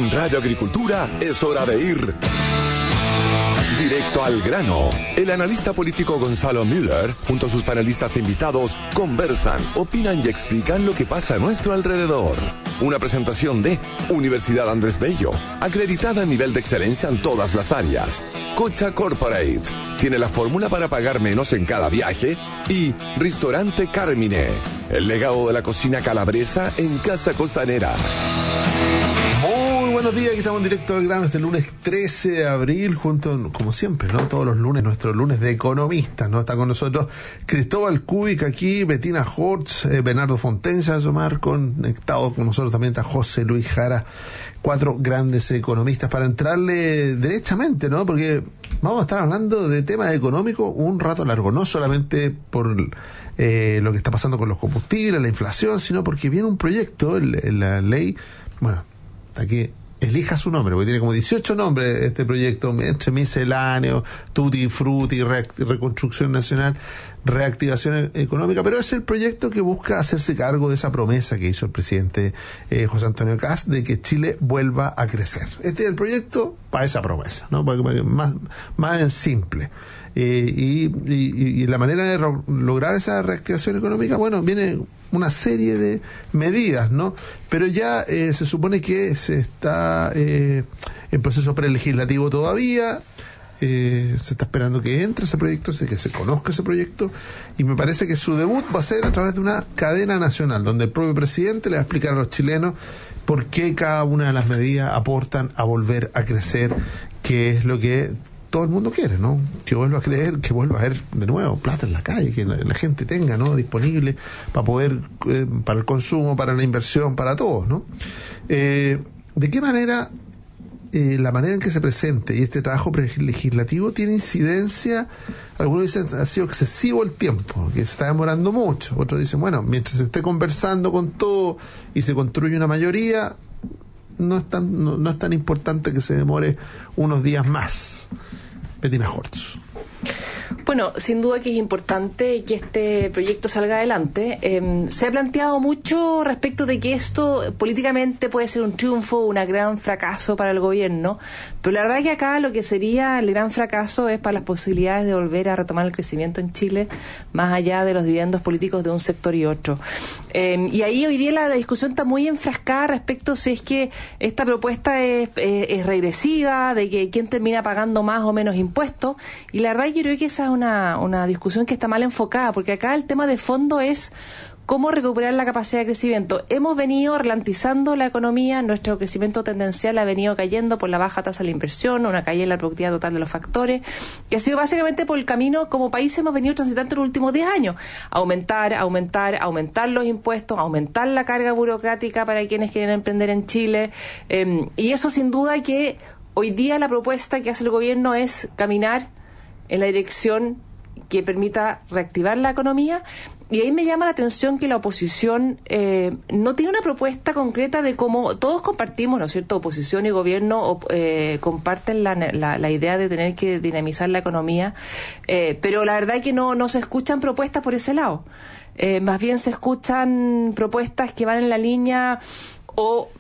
En Radio Agricultura es hora de ir directo al grano. El analista político Gonzalo Müller, junto a sus panelistas e invitados, conversan, opinan y explican lo que pasa a nuestro alrededor. Una presentación de Universidad Andrés Bello, acreditada a nivel de excelencia en todas las áreas. Cocha Corporate, tiene la fórmula para pagar menos en cada viaje. Y Restaurante Carmine, el legado de la cocina calabresa en Casa Costanera. Muy buenos días, aquí estamos en directo al grano este lunes 13 de abril, junto, como siempre, ¿no? Todos los lunes, nuestro lunes de economistas, ¿no? Está con nosotros Cristóbal Cúbica aquí, Bettina Hortz, Bernardo Fontenza, Asomar, conectado con nosotros también está José Luis Jara, 4 grandes economistas para entrarle derechamente, ¿no? Porque vamos a estar hablando de temas económicos un rato largo, no solamente por lo que está pasando con los combustibles, la inflación, sino porque viene un proyecto, la ley, bueno, aquí elija su nombre, porque tiene como 18 nombres este proyecto, entre misceláneo, tutti frutti, reconstrucción nacional, reactivación económica, pero es el proyecto que busca hacerse cargo de esa promesa que hizo el presidente José Antonio Kast de que Chile vuelva a crecer. Este es el proyecto para esa promesa, ¿no? Más en simple. Y la manera de lograr esa reactivación económica, bueno, viene una serie de medidas, ¿no? Pero ya se supone que se está en proceso prelegislativo todavía, se está esperando que entre ese proyecto, que se conozca ese proyecto, y me parece que su debut va a ser a través de una cadena nacional, donde el propio presidente le va a explicar a los chilenos por qué cada una de las medidas aportan a volver a crecer, que es lo que todo el mundo quiere, ¿no? Que vuelva a creer, que vuelva a haber de nuevo plata en la calle, que la gente tenga, ¿no? Disponible para poder, para el consumo, para la inversión, para todos, ¿no? ¿De qué manera la manera en que se presente y este trabajo legislativo tiene incidencia? Algunos dicen ha sido excesivo el tiempo, que se está demorando mucho. Otros dicen, bueno, mientras se esté conversando con todo y se construye una mayoría, no es tan importante que se demore unos días más. Bettina Hortz. Bueno, sin duda que es importante que este proyecto salga adelante. Se ha planteado mucho respecto de que esto políticamente puede ser un triunfo, un gran fracaso para el gobierno, pero la verdad es que acá lo que sería el gran fracaso es para las posibilidades de volver a retomar el crecimiento en Chile, más allá de los dividendos políticos de un sector y otro. Y ahí hoy día la discusión está muy enfrascada respecto si es que esta propuesta es regresiva, de que quién termina pagando más o menos impuestos, y la verdad yo creo que esa es una discusión que está mal enfocada, porque acá el tema de fondo es cómo recuperar la capacidad de crecimiento. Hemos venido ralentizando la economía, nuestro crecimiento tendencial ha venido cayendo por la baja tasa de la inversión, una caída en la productividad total de los factores, que ha sido básicamente por el camino como país hemos venido transitando en los últimos 10 años. Aumentar los impuestos, aumentar la carga burocrática para quienes quieren emprender en Chile, y eso sin duda que hoy día la propuesta que hace el gobierno es caminar en la dirección que permita reactivar la economía. Y ahí me llama la atención que la oposición no tiene una propuesta concreta de cómo todos compartimos, ¿no es cierto? Oposición y gobierno comparten la idea de tener que dinamizar la economía, pero la verdad es que no se escuchan propuestas por ese lado. Más bien se escuchan propuestas que van en la línea o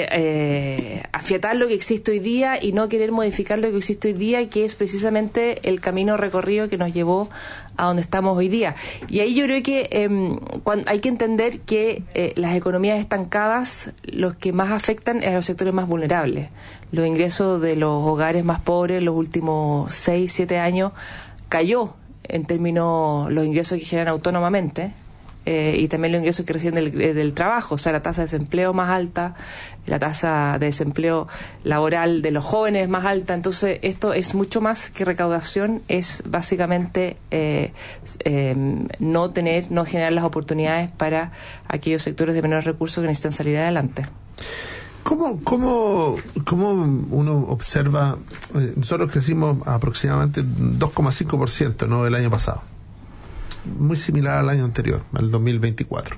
afiatar lo que existe hoy día y no querer modificar lo que existe hoy día, que es precisamente el camino recorrido que nos llevó a donde estamos hoy día. Y ahí yo creo que hay que entender que las economías estancadas, los que más afectan es a los sectores más vulnerables. Los ingresos de los hogares más pobres en los últimos 6, 7 años cayó en términos los ingresos que generan autónomamente, y también los ingresos que reciben del trabajo, o sea, la tasa de desempleo más alta, la tasa de desempleo laboral de los jóvenes más alta. Entonces esto es mucho más que recaudación, es básicamente no generar las oportunidades para aquellos sectores de menores recursos que necesitan salir adelante. ¿Cómo uno observa? Nosotros crecimos aproximadamente 2,5%, ¿no?, el año pasado, muy similar al año anterior, al 2024.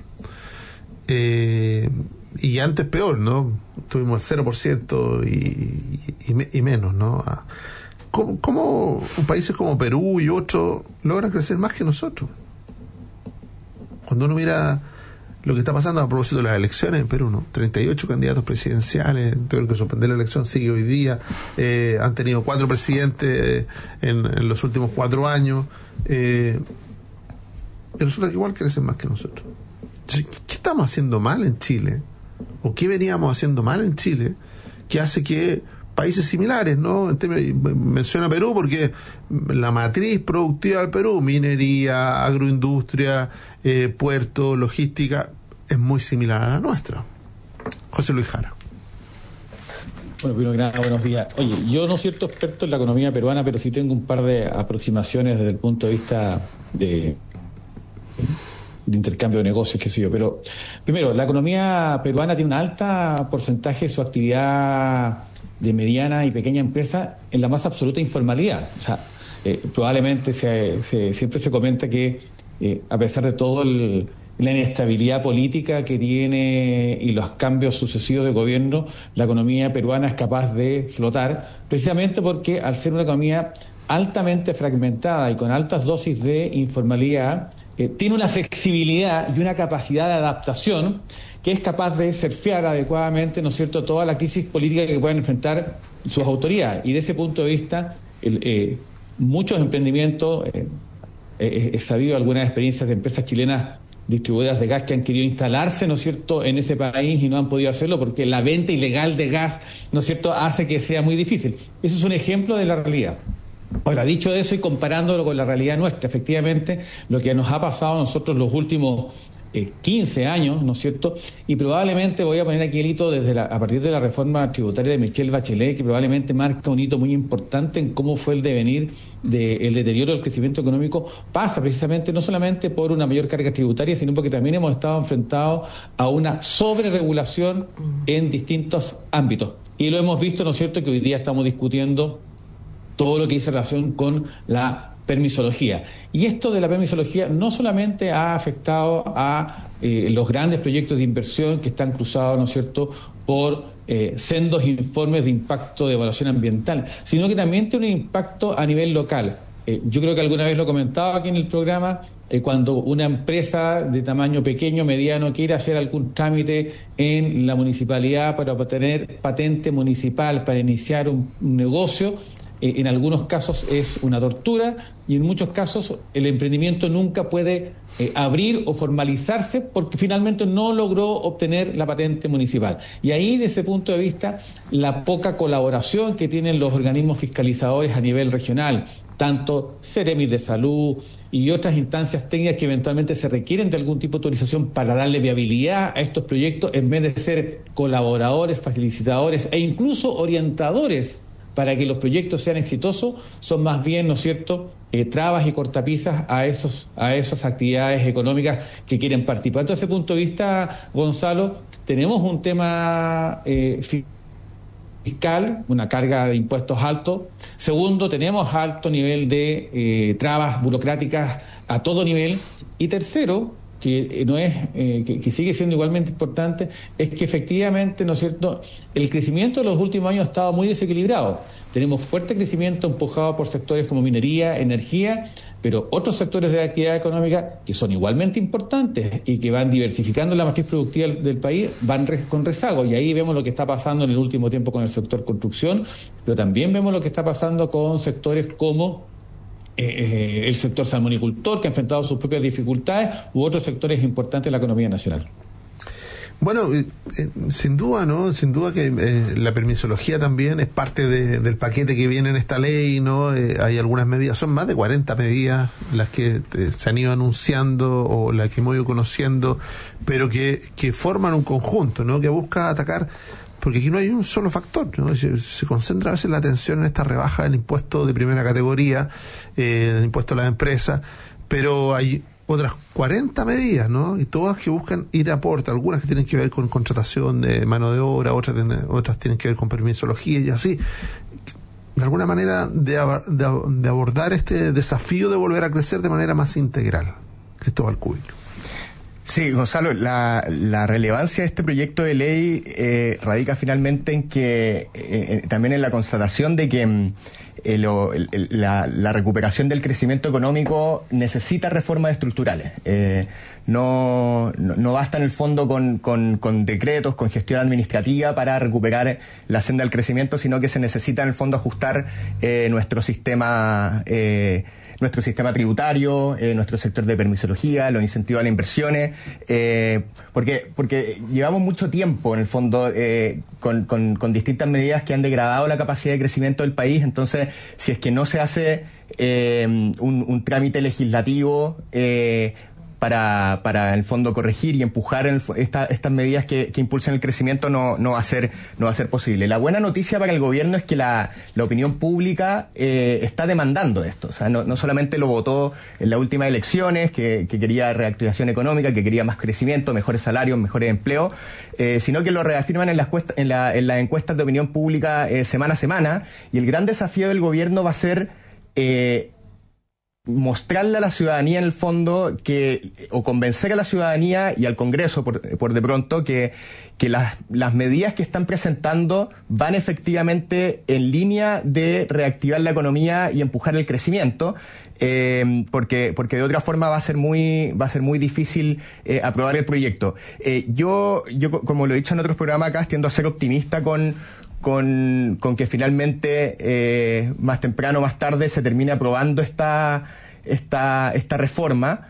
Y antes peor, ¿no? Tuvimos el 0% y menos, ¿no? ¿Cómo países como Perú y otros logran crecer más que nosotros? Cuando uno mira lo que está pasando a propósito de las elecciones en Perú, ¿no? 38 candidatos presidenciales, tuvieron que suspender la elección, sigue hoy día, han tenido 4 presidentes en los últimos 4 años, y resulta que igual crecen más que nosotros. Entonces, ¿qué estamos haciendo mal en Chile? ¿O qué veníamos haciendo mal en Chile que hace que países similares, ¿no? Menciona Perú porque la matriz productiva del Perú, minería, agroindustria, puerto, logística, es muy similar a la nuestra. José Luis Jara. Bueno, primero que nada, buenos días. Oye, yo no soy cierto experto en la economía peruana, pero sí tengo un par de aproximaciones desde el punto de vista de intercambio de negocios, qué sé yo. Pero, primero, la economía peruana tiene un alto porcentaje de su actividad de mediana y pequeña empresa en la más absoluta informalidad. O sea, probablemente siempre se comenta que a pesar de todo la inestabilidad política que tiene y los cambios sucesivos de gobierno, la economía peruana es capaz de flotar, precisamente porque al ser una economía altamente fragmentada y con altas dosis de informalidad, tiene una flexibilidad y una capacidad de adaptación que es capaz de surfear adecuadamente, ¿no es cierto?, toda la crisis política que puedan enfrentar sus autoridades. Y de ese punto de vista, muchos emprendimientos, he sabido algunas experiencias de empresas chilenas distribuidoras de gas que han querido instalarse, ¿no es cierto?, en ese país y no han podido hacerlo porque la venta ilegal de gas, ¿no es cierto?, hace que sea muy difícil. Eso es un ejemplo de la realidad. Ahora, dicho eso y comparándolo con la realidad nuestra, efectivamente, lo que nos ha pasado a nosotros los últimos 15 años, ¿no es cierto? Y probablemente voy a poner aquí el hito a partir de la reforma tributaria de Michelle Bachelet, que probablemente marca un hito muy importante en cómo fue el devenir del deterioro del crecimiento económico, pasa precisamente no solamente por una mayor carga tributaria, sino porque también hemos estado enfrentados a una sobreregulación en distintos ámbitos. Y lo hemos visto, ¿no es cierto?, que hoy día estamos discutiendo todo lo que dice relación con la permisología. Y esto de la permisología no solamente ha afectado a los grandes proyectos de inversión que están cruzados, ¿no es cierto?, por sendos informes de impacto de evaluación ambiental, sino que también tiene un impacto a nivel local. Yo creo que alguna vez lo comentaba aquí en el programa, cuando una empresa de tamaño pequeño, mediano, quiere hacer algún trámite en la municipalidad para obtener patente municipal, para iniciar un negocio, en algunos casos es una tortura y en muchos casos el emprendimiento nunca puede abrir o formalizarse porque finalmente no logró obtener la patente municipal. Y ahí, desde ese punto de vista, la poca colaboración que tienen los organismos fiscalizadores a nivel regional, tanto Ceremis de Salud y otras instancias técnicas que eventualmente se requieren de algún tipo de autorización para darle viabilidad a estos proyectos, en vez de ser colaboradores, facilitadores e incluso orientadores para que los proyectos sean exitosos, son más bien, ¿no es cierto?, trabas y cortapisas a esas actividades económicas que quieren participar. Desde ese punto de vista, Gonzalo, tenemos un tema fiscal, una carga de impuestos alto. Segundo, tenemos alto nivel de trabas burocráticas a todo nivel. Y tercero, que no es que sigue siendo igualmente importante, es que efectivamente, ¿no es cierto?, el crecimiento de los últimos años ha estado muy desequilibrado. Tenemos fuerte crecimiento empujado por sectores como minería, energía, pero otros sectores de la actividad económica que son igualmente importantes y que van diversificando la matriz productiva del país, van con rezago. Y ahí vemos lo que está pasando en el último tiempo con el sector construcción, pero también vemos lo que está pasando con sectores como el sector salmonicultor, que ha enfrentado sus propias dificultades, u otros sectores importantes de la economía nacional. Bueno, sin duda, ¿no? Sin duda que la permisología también es parte del paquete que viene en esta ley, ¿no? Hay algunas medidas, son más de 40 medidas las que se han ido anunciando o las que hemos ido conociendo, pero que forman un conjunto, ¿no? Que busca atacar, porque aquí no hay un solo factor, ¿no? Se concentra a veces la atención en esta rebaja del impuesto de primera categoría, del impuesto a las empresas, pero hay otras 40 medidas, ¿no? Y todas que buscan ir a aporte, algunas que tienen que ver con contratación de mano de obra, otras tienen que ver con permisología y así. De alguna manera de abordar este desafío de volver a crecer de manera más integral. Cristóbal Cúbica. Sí, Gonzalo, la relevancia de este proyecto de ley radica finalmente en que también en la constatación de que la recuperación del crecimiento económico necesita reformas estructurales. no basta en el fondo con decretos, con gestión administrativa para recuperar la senda del crecimiento, sino que se necesita en el fondo ajustar nuestro sistema tributario, nuestro sector de permisología, los incentivos a las inversiones, porque llevamos mucho tiempo en el fondo con distintas medidas que han degradado la capacidad de crecimiento del país. Entonces, si es que no se hace un trámite legislativo para en el fondo corregir y empujar estas medidas que impulsan el crecimiento, no va a ser posible. La buena noticia para el gobierno es que la opinión pública está demandando esto. O sea, no solamente lo votó en las últimas elecciones, que quería reactivación económica, que quería más crecimiento, mejores salarios, mejores empleos, sino que lo reafirman en las encuestas de opinión pública semana a semana. Y el gran desafío del gobierno va a ser mostrarle a la ciudadanía en el fondo o convencer a la ciudadanía y al Congreso por de pronto que las medidas que están presentando van efectivamente en línea de reactivar la economía y empujar el crecimiento, porque de otra forma va a ser muy difícil aprobar el proyecto. Yo como lo he dicho en otros programas acá, tiendo a ser optimista con que finalmente más temprano o más tarde se termine aprobando esta reforma,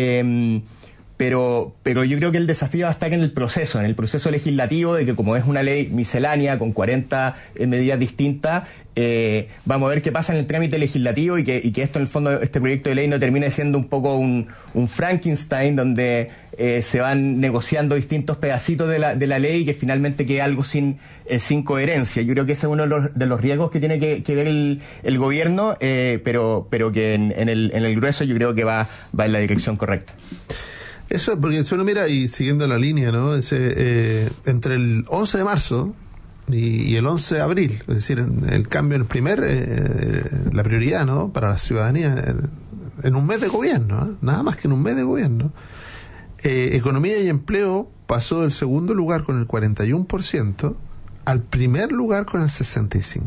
pero yo creo que el desafío va a estar en el proceso legislativo, de que como es una ley miscelánea con 40 medidas distintas, vamos a ver qué pasa en el trámite legislativo y que esto en el fondo, este proyecto de ley no termine siendo un poco un Frankenstein donde se van negociando distintos pedacitos de la ley y que finalmente quede algo sin coherencia. Yo creo que ese es uno de los riesgos que tiene que ver el gobierno, pero que en el grueso yo creo que va en la dirección correcta. Eso es porque si uno mira, y siguiendo la línea, ¿no? Entre el 11 de marzo y el 11 de abril, es decir, el cambio en la prioridad, ¿no?, para la ciudadanía en un mes de gobierno, ¿eh? Nada más que en un mes de gobierno. Economía y empleo pasó del segundo lugar con el 41% al primer lugar con el 65%.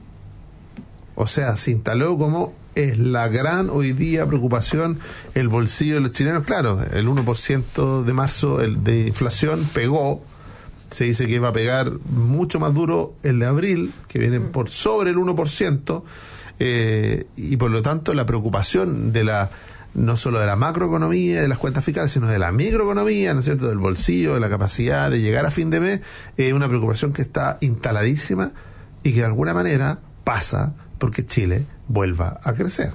O sea, se instaló como es la gran hoy día preocupación el bolsillo de los chilenos. Claro, el 1% de marzo de inflación pegó. Se dice que va a pegar mucho más duro el de abril, que viene por sobre el 1%, y por lo tanto la preocupación no solo de la macroeconomía, de las cuentas fiscales, sino de la microeconomía, ¿no es cierto?, del bolsillo, de la capacidad de llegar a fin de mes, es una preocupación que está instaladísima y que de alguna manera pasa porque Chile vuelva a crecer.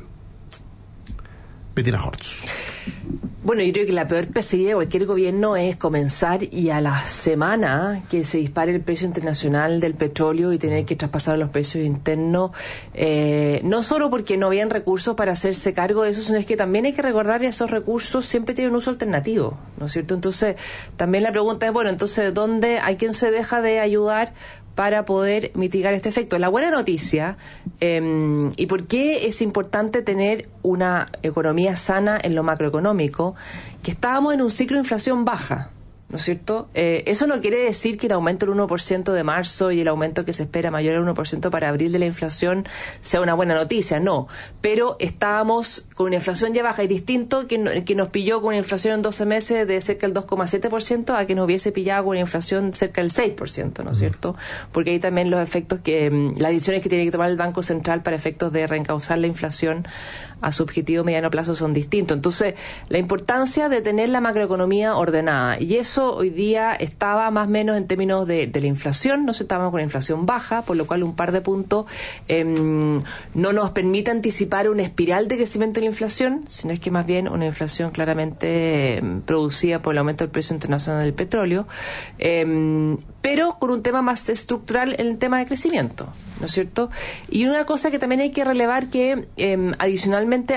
Bettina Hortz. Bueno, yo creo que la peor pesadilla de cualquier gobierno es comenzar y a la semana que se dispare el precio internacional del petróleo y tener que traspasar los precios internos, no solo porque no habían recursos para hacerse cargo de eso, sino es que también hay que recordar que esos recursos siempre tienen un uso alternativo, ¿no es cierto? Entonces, también la pregunta es, bueno, entonces, ¿a quién se deja de ayudar para poder mitigar este efecto? La buena noticia, y por qué es importante tener una economía sana en lo macroeconómico, que estábamos en un ciclo de inflación baja, ¿no es cierto? Eso no quiere decir que el aumento del 1% de marzo y el aumento que se espera mayor al 1% para abril de la inflación sea una buena noticia, no. Pero estábamos con una inflación ya baja, y distinto que nos pilló con una inflación en 12 meses de cerca del 2,7% a que nos hubiese pillado con una inflación cerca del 6%, ¿no es cierto? Porque ahí también los efectos las decisiones que tiene que tomar el Banco Central para efectos de reencauzar la inflación a su objetivo mediano plazo son distintos. Entonces, la importancia de tener la macroeconomía ordenada, y eso hoy día estaba más o menos en términos de la inflación, no se estábamos con la inflación baja, por lo cual un par de puntos no nos permite anticipar una espiral de crecimiento de la inflación, sino es que más bien una inflación claramente producida por el aumento del precio internacional del petróleo, pero con un tema más estructural en el tema de crecimiento, ¿no es cierto? Y una cosa que también hay que relevar, que adicionalmente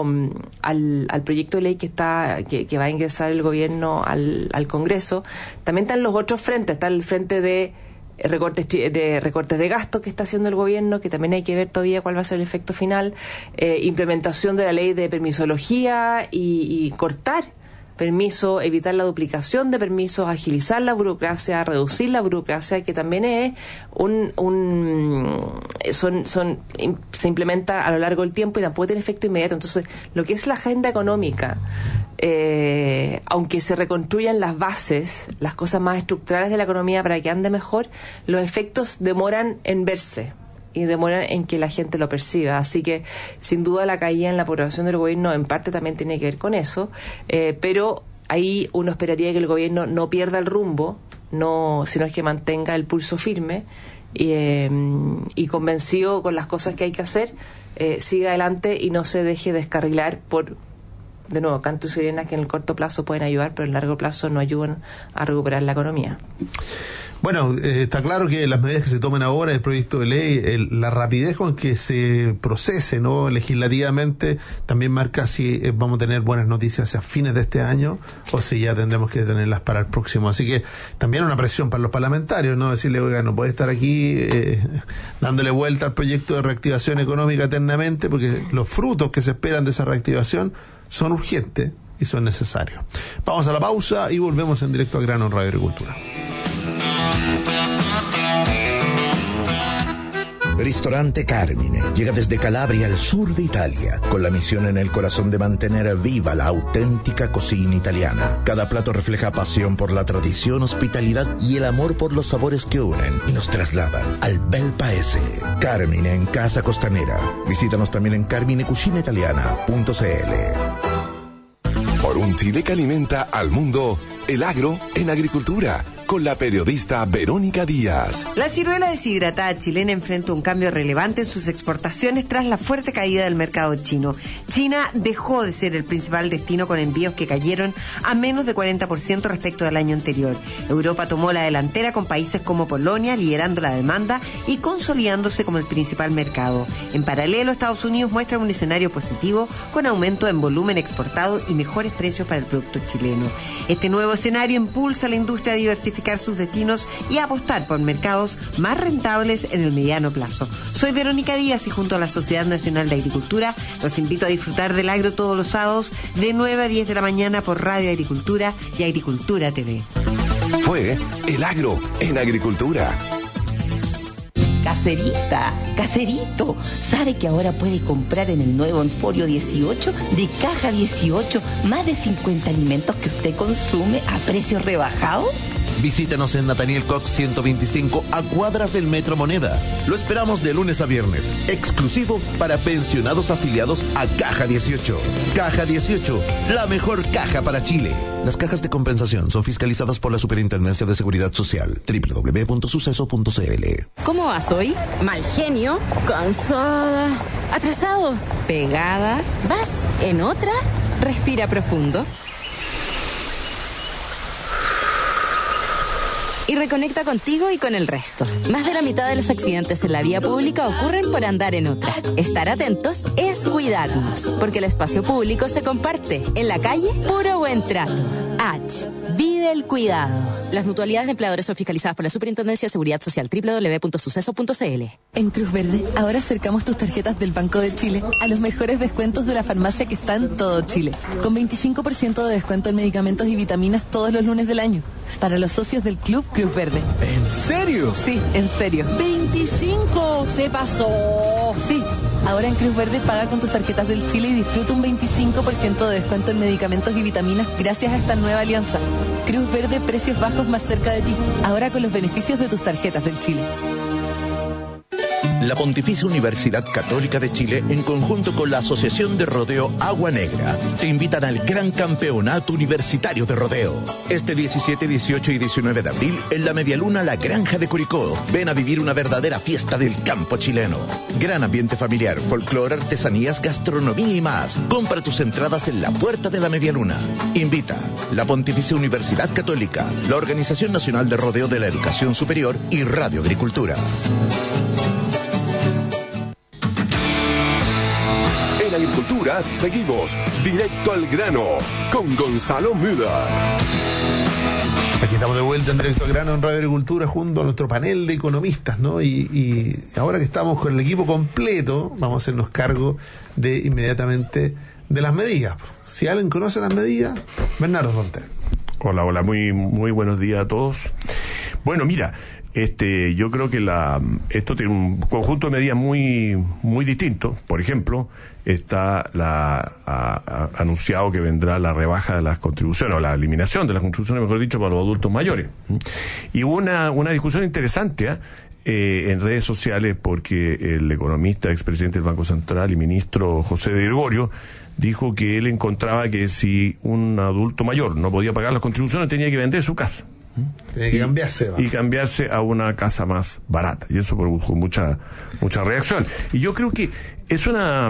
al proyecto de ley que va a ingresar el gobierno al Congreso, también están los otros frentes. Está el frente de recortes de gastos que está haciendo el gobierno, que también hay que ver todavía cuál va a ser el efecto final, implementación de la ley de permisología y cortar permisos, evitar la duplicación de permisos, agilizar la burocracia, reducir la burocracia, que también es se implementa a lo largo del tiempo y tampoco tiene efecto inmediato. Entonces, lo que es la agenda económica, aunque se reconstruyan las bases, las cosas más estructurales de la economía para que ande mejor, los efectos demoran en verse y demoran en que la gente lo perciba. Así que, sin duda, la caída en la aprobación del gobierno en parte también tiene que ver con eso, pero ahí uno esperaría que el gobierno no pierda el rumbo, sino es que mantenga el pulso firme y convencido con las cosas que hay que hacer, siga adelante y no se deje descarrilar por, de nuevo, cantos y sirenas que en el corto plazo pueden ayudar, pero en el largo plazo no ayudan a recuperar la economía. Bueno, está claro que las medidas que se tomen ahora, el proyecto de ley, la rapidez con que se procese, ¿no?, legislativamente, también marca si vamos a tener buenas noticias a fines de este año o si ya tendremos que tenerlas para el próximo. Así que también una presión para los parlamentarios, ¿no? Decirle, oiga, no puede estar aquí dándole vuelta al proyecto de reactivación económica eternamente, porque los frutos que se esperan de esa reactivación son urgentes y son necesarios. Vamos a la pausa y volvemos en directo al grano en Radio Agricultura. Ristorante Carmine llega desde Calabria al sur de Italia, con la misión en el corazón de mantener viva la auténtica cocina italiana. Cada plato refleja pasión por la tradición, hospitalidad y el amor por los sabores que unen y nos trasladan al bel paese. Carmine en Casa Costanera. Visítanos también en carminecucinaitaliana.cl. Por un Chile que alimenta al mundo, el agro en agricultura, con la periodista Verónica Díaz. La ciruela deshidratada chilena enfrenta un cambio relevante en sus exportaciones tras la fuerte caída del mercado chino. China dejó de ser el principal destino, con envíos que cayeron a menos de 40% respecto al año anterior. Europa tomó la delantera, con países como Polonia liderando la demanda y consolidándose como el principal mercado. En paralelo, Estados Unidos muestra un escenario positivo, con aumento en volumen exportado y mejores precios para el producto chileno. Este nuevo escenario impulsa a la industria a diversificar sus destinos y a apostar por mercados más rentables en el mediano plazo. Soy Verónica Díaz y junto a la Sociedad Nacional de Agricultura los invito a disfrutar del agro todos los sábados de 9 a 10 de la mañana por Radio Agricultura y Agricultura TV. Fue El Agro en Agricultura. Caserita, caserito, ¿sabe que ahora puede comprar en el nuevo Emporio 18 de Caja 18 más de 50 alimentos que usted consume a precios rebajados? Visítanos en Nathaniel Cox 125, a cuadras del Metro Moneda. Lo esperamos de lunes a viernes, exclusivo para pensionados afiliados a Caja 18. Caja 18, la mejor caja para Chile. Las cajas de compensación son fiscalizadas por la Superintendencia de Seguridad Social. www.suceso.cl. ¿Cómo vas hoy? Mal genio, cansada, atrasado, pegada. ¿Vas en otra? Respira profundo. Y reconecta contigo y con el resto. Más de la mitad de los accidentes en la vía pública ocurren por andar en otra. Estar atentos es cuidarnos, porque el espacio público se comparte. En la calle, puro buen trato. H. Vive el cuidado. Las mutualidades de empleadores son fiscalizadas por la Superintendencia de Seguridad Social. www.suceso.cl. En Cruz Verde, ahora acercamos tus tarjetas del Banco de Chile a los mejores descuentos de la farmacia que está en todo Chile. Con 25% de descuento en medicamentos y vitaminas todos los lunes del año. Para los socios del Club Cruz Verde. ¿En serio? Sí, en serio. ¡25! ¡Se pasó! Sí. Ahora en Cruz Verde paga con tus tarjetas del Chile y disfruta un 25% de descuento en medicamentos y vitaminas gracias a esta nueva alianza. Cruz Verde, precios bajos más cerca de ti. Ahora con los beneficios de tus tarjetas del Chile. La Pontificia Universidad Católica de Chile, en conjunto con la Asociación de Rodeo Agua Negra, te invitan al Gran Campeonato Universitario de Rodeo. Este 17, 18 y 19 de abril, en la Medialuna La Granja de Curicó, ven a vivir una verdadera fiesta del campo chileno. Gran ambiente familiar, folclore, artesanías, gastronomía y más. Compra tus entradas en la puerta de la Medialuna. Invita la Pontificia Universidad Católica, la Organización Nacional de Rodeo de la Educación Superior y Radio Agricultura. En Agricultura seguimos directo al grano con Gonzalo Müller. Aquí estamos de vuelta en Directo al Grano en Radio Agricultura junto a nuestro panel de economistas, ¿no? Y ahora que estamos con el equipo completo, vamos a hacernos cargo de inmediatamente de las medidas. Si alguien conoce las medidas, Bernardo Fontaine. Hola, muy buenos días a todos. Bueno, mira, yo creo que esto tiene un conjunto de medidas muy distinto. Por ejemplo, está ha anunciado que vendrá la rebaja de las contribuciones, o la eliminación de las contribuciones, mejor dicho, para los adultos mayores. Y hubo una discusión interesante en redes sociales, porque el economista, expresidente del Banco Central y ministro José de Gregorio dijo que él encontraba que si un adulto mayor no podía pagar las contribuciones, tenía que vender su casa. Tiene que cambiarse. Y cambiarse a una casa más barata. Y eso produjo mucha reacción. Y yo creo que es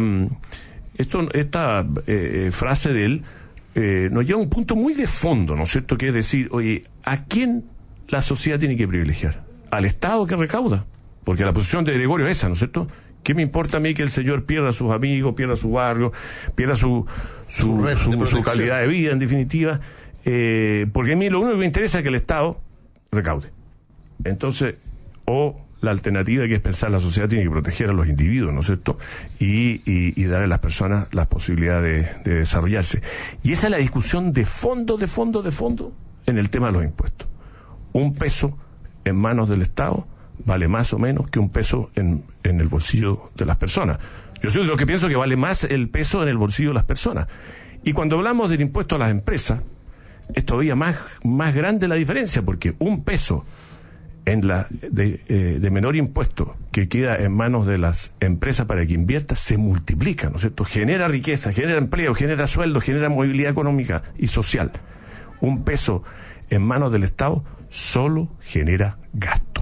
esta frase de él nos lleva a un punto muy de fondo, ¿no es cierto? Que es decir, oye, ¿a quién la sociedad tiene que privilegiar? ¿Al Estado que recauda? Porque la posición de Gregorio es esa, ¿no es cierto? ¿Qué me importa a mí que el señor pierda a sus amigos, pierda su barrio, pierda su calidad de vida, en definitiva? Porque a mí lo único que me interesa es que el Estado recaude. Entonces, la alternativa que es pensar, la sociedad tiene que proteger a los individuos, ¿no es cierto? Y darle a las personas las posibilidades de desarrollarse. Y esa es la discusión de fondo en el tema de los impuestos. Un peso en manos del Estado vale más o menos que un peso en el bolsillo de las personas. Yo soy de lo que pienso que vale más el peso en el bolsillo de las personas. Y cuando hablamos del impuesto a las empresas, es todavía más grande la diferencia, porque un peso de menor impuesto que queda en manos de las empresas para que invierta se multiplica, ¿no es cierto? Genera riqueza, genera empleo, genera sueldo, genera movilidad económica y social. Un peso en manos del Estado solo genera gasto.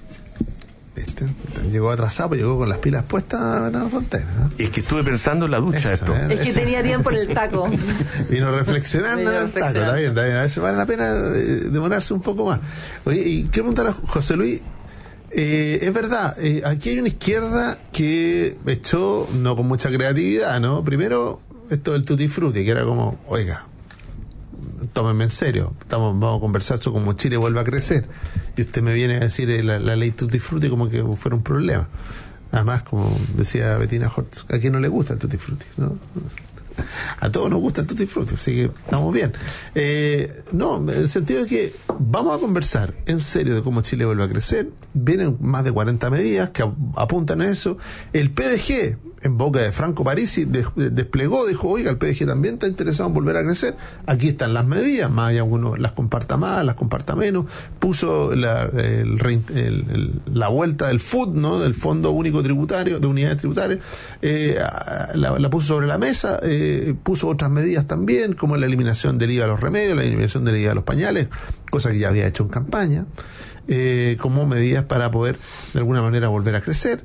Llegó atrasado, pero llegó con las pilas puestas, Bernardo Fontaine. Es que estuve pensando en la ducha esto. Es que tenía tiempo en el taco. Vino reflexionando en el taco. Está bien. A veces vale la pena demorarse un poco más. Oye, y quiero preguntar a José Luis, es verdad, aquí hay una izquierda que echó, no con mucha creatividad, ¿no? Primero, esto del Tutti Frutti, que era como, oiga, tómenme en serio, vamos a conversar sobre cómo Chile vuelve a crecer, y usted me viene a decir la ley Tutti Frutti como que fuera un problema. Además, como decía Bettina Hortz, ¿a quién no le gusta el Tutti Frutti? ¿No? A todos nos gusta el Tutti Frutti, así que estamos bien. No, en el sentido de que vamos a conversar en serio de cómo Chile vuelve a crecer. Vienen más de 40 medidas que apuntan a eso. El PDG, en boca de Franco Parisi, desplegó, dijo, oiga, el PDG también está interesado en volver a crecer. Aquí están las medidas, más allá uno las comparta más, las comparta menos. Puso la vuelta del FUT, ¿no? Del Fondo Único Tributario, de Unidades Tributarias, la puso sobre la mesa. Puso otras medidas también, como la eliminación del IVA a los remedios, la eliminación del IVA a los pañales, cosa que ya había hecho en campaña, como medidas para poder de alguna manera volver a crecer.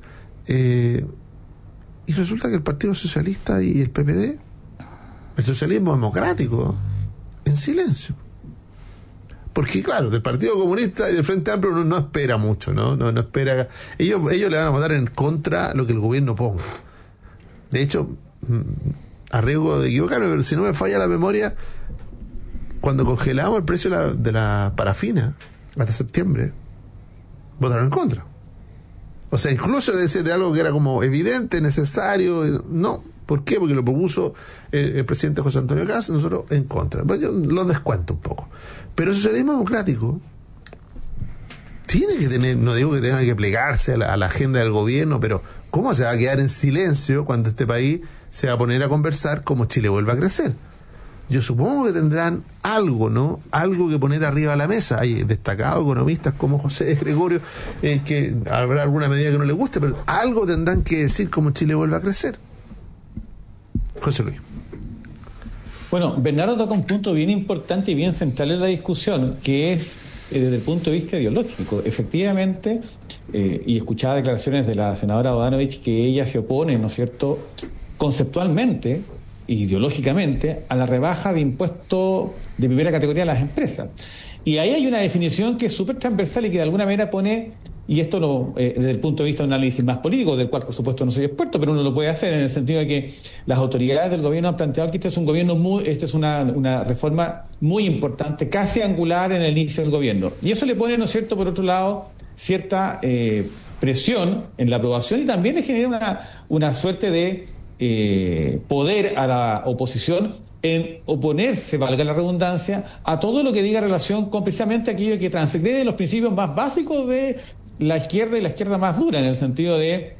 Y resulta que el Partido Socialista y el PPD, el socialismo democrático, en silencio. Porque claro, del Partido Comunista y del Frente Amplio uno no espera mucho, no espera. Ellos le van a votar en contra lo que el gobierno ponga. De hecho, a riesgo de equivocarme, pero si no me falla la memoria, cuando congelamos el precio de la parafina hasta septiembre, votaron en contra. O sea, incluso de algo que era como evidente, necesario, no. ¿Por qué? Porque lo propuso el presidente José Antonio Kast, nosotros en contra. Pues yo lo descuento un poco. Pero el socialismo democrático tiene que tener, no digo que tenga que plegarse a la agenda del gobierno, pero ¿cómo se va a quedar en silencio cuando este país se va a poner a conversar cómo Chile vuelve a crecer? Yo supongo que tendrán algo, ¿no? Algo que poner arriba de la mesa. Hay destacados economistas como José Gregorio, que habrá alguna medida que no les guste, pero algo tendrán que decir cómo Chile vuelve a crecer. José Luis. Bueno, Bernardo toca un punto bien importante y bien central en la discusión, que es desde el punto de vista ideológico. Efectivamente, y escuchaba declaraciones de la senadora Bodanovich que ella se opone, ¿no es cierto?, conceptualmente, ideológicamente, a la rebaja de impuestos de primera categoría a las empresas. Y ahí hay una definición que es súper transversal y que de alguna manera pone, y esto desde el punto de vista de un análisis más político, del cual por supuesto no soy experto, pero uno lo puede hacer en el sentido de que las autoridades del gobierno han planteado que este es una reforma muy importante, casi angular en el inicio del gobierno. Y eso le pone, ¿no es cierto?, por otro lado, cierta presión en la aprobación y también le genera una suerte de poder a la oposición en oponerse, valga la redundancia, a todo lo que diga relación con precisamente aquello que transgrede los principios más básicos de la izquierda y la izquierda más dura, en el sentido de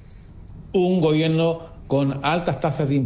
un gobierno con altas tasas de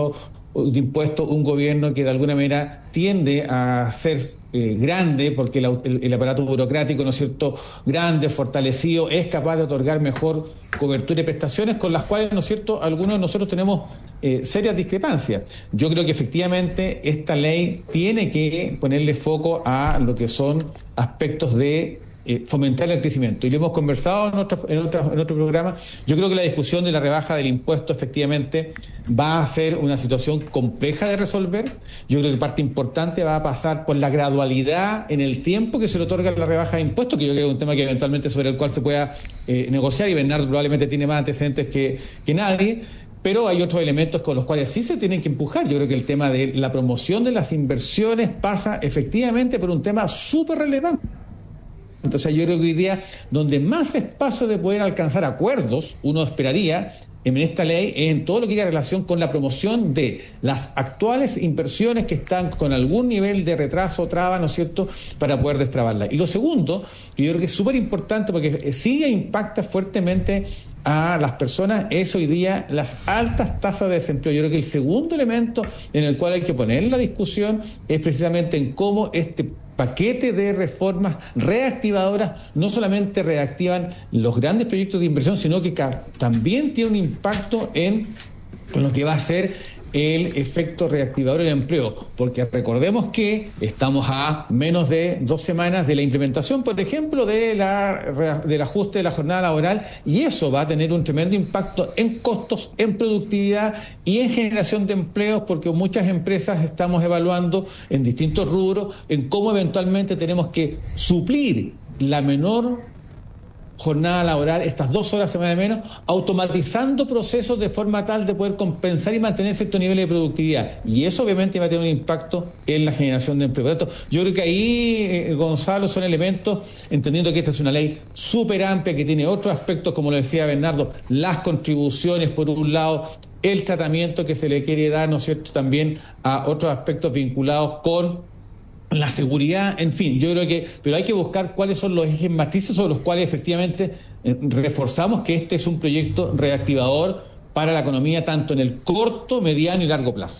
impuestos, un gobierno que de alguna manera tiende a ser grande, porque el aparato burocrático, ¿no es cierto?, grande, fortalecido, es capaz de otorgar mejor cobertura y prestaciones, con las cuales, ¿no es cierto?, algunos de nosotros tenemos serias discrepancias. Yo creo que efectivamente esta ley tiene que ponerle foco a lo que son aspectos de fomentar el crecimiento. Y lo hemos conversado en otro programa. Yo creo que la discusión de la rebaja del impuesto efectivamente va a ser una situación compleja de resolver. Yo creo que parte importante va a pasar por la gradualidad en el tiempo que se le otorga la rebaja de impuestos, que yo creo que es un tema que eventualmente sobre el cual se pueda negociar, y Bernardo probablemente tiene más antecedentes que nadie. Pero hay otros elementos con los cuales sí se tienen que empujar. Yo creo que el tema de la promoción de las inversiones pasa efectivamente por un tema súper relevante. Entonces yo creo que hoy día, donde más espacio de poder alcanzar acuerdos, uno esperaría en esta ley, es en todo lo que tiene relación con la promoción de las actuales inversiones que están con algún nivel de retraso o traba, ¿no es cierto?, para poder destrabarlas. Y lo segundo, que yo creo que es súper importante porque sí impacta fuertemente a las personas, es hoy día las altas tasas de desempleo. Yo creo que el segundo elemento en el cual hay que poner la discusión es precisamente en cómo este paquete de reformas reactivadoras no solamente reactivan los grandes proyectos de inversión, sino que también tiene un impacto en lo que va a ser el efecto reactivador del empleo, porque recordemos que estamos a menos de 2 semanas de la implementación, por ejemplo, del ajuste de la jornada laboral, y eso va a tener un tremendo impacto en costos, en productividad y en generación de empleos, porque muchas empresas estamos evaluando en distintos rubros en cómo eventualmente tenemos que suplir la menor jornada laboral, estas 2 horas semana de menos, automatizando procesos de forma tal de poder compensar y mantener cierto nivel de productividad. Y eso obviamente va a tener un impacto en la generación de empleo. Por tanto, yo creo que ahí, Gonzalo, son elementos, entendiendo que esta es una ley súper amplia, que tiene otros aspectos, como lo decía Bernardo, las contribuciones por un lado, el tratamiento que se le quiere dar, ¿no es cierto?, también a otros aspectos vinculados con la seguridad, en fin, yo creo que, pero hay que buscar cuáles son los ejes matrices sobre los cuales efectivamente reforzamos que este es un proyecto reactivador para la economía, tanto en el corto, mediano y largo plazo.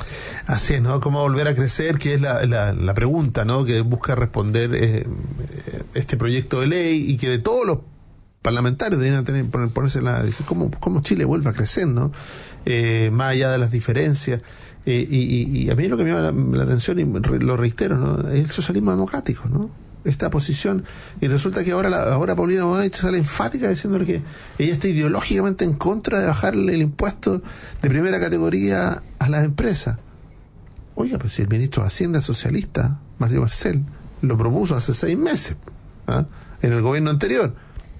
Así es, ¿no? ¿Cómo volver a crecer? Que es la pregunta, ¿no?, que busca responder este proyecto de ley, y que de todos los parlamentarios deberían ponerse decir cómo Chile vuelve a crecer, ¿no? Más allá de las diferencias. Y a mí lo que me llama la atención, y lo reitero, ¿no?, es el socialismo democrático, ¿no? Esta posición, y resulta que ahora Paulina Bonet sale enfática diciéndole que ella está ideológicamente en contra de bajarle el impuesto de primera categoría a las empresas. Oiga, pues si el ministro de Hacienda socialista, Mario Marcel, lo propuso hace 6 meses, en el gobierno anterior,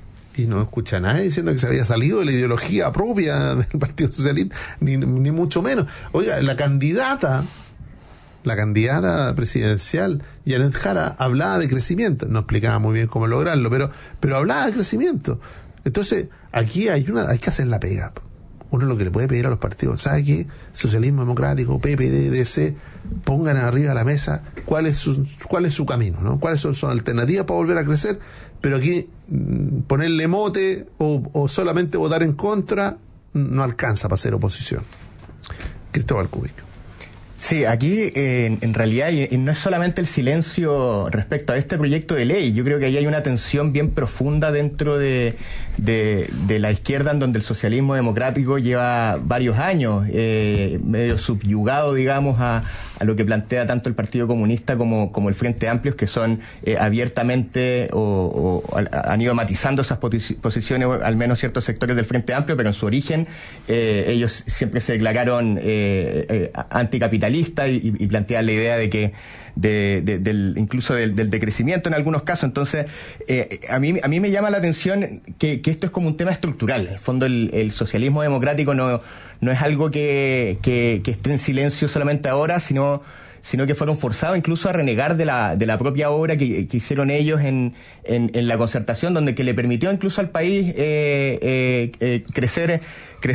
y no escucha a nadie diciendo que se había salido de la ideología propia del Partido Socialista, ni mucho menos. Oiga, la candidata presidencial, Janet Jara, hablaba de crecimiento. No explicaba muy bien cómo lograrlo, pero hablaba de crecimiento. Entonces, aquí hay que hacer la pega. Uno lo que le puede pedir a los partidos, ¿sabe qué? Socialismo Democrático, PPD, DC, pongan arriba de la mesa cuál es su camino, ¿no? Cuáles son sus alternativas para volver a crecer, pero aquí ponerle mote o solamente votar en contra no alcanza para hacer oposición. Cristóbal Cúbico. Sí, aquí en realidad no es solamente el silencio respecto a este proyecto de ley. Yo creo que ahí hay una tensión bien profunda dentro de la izquierda, en donde el socialismo democrático lleva varios años medio subyugado, digamos, a lo que plantea tanto el Partido Comunista como el Frente Amplio, que son abiertamente o han ido matizando esas posiciones, al menos ciertos sectores del Frente Amplio, pero en su origen ellos siempre se declararon anticapitalistas y plantean la idea de que incluso del decrecimiento en algunos casos. Entonces, a mí me llama la atención que esto es como un tema estructural. En el fondo, el socialismo democrático no es algo que esté en silencio solamente ahora, sino sino que fueron forzados incluso a renegar de la propia obra que hicieron ellos en la concertación, donde que le permitió incluso al país crecer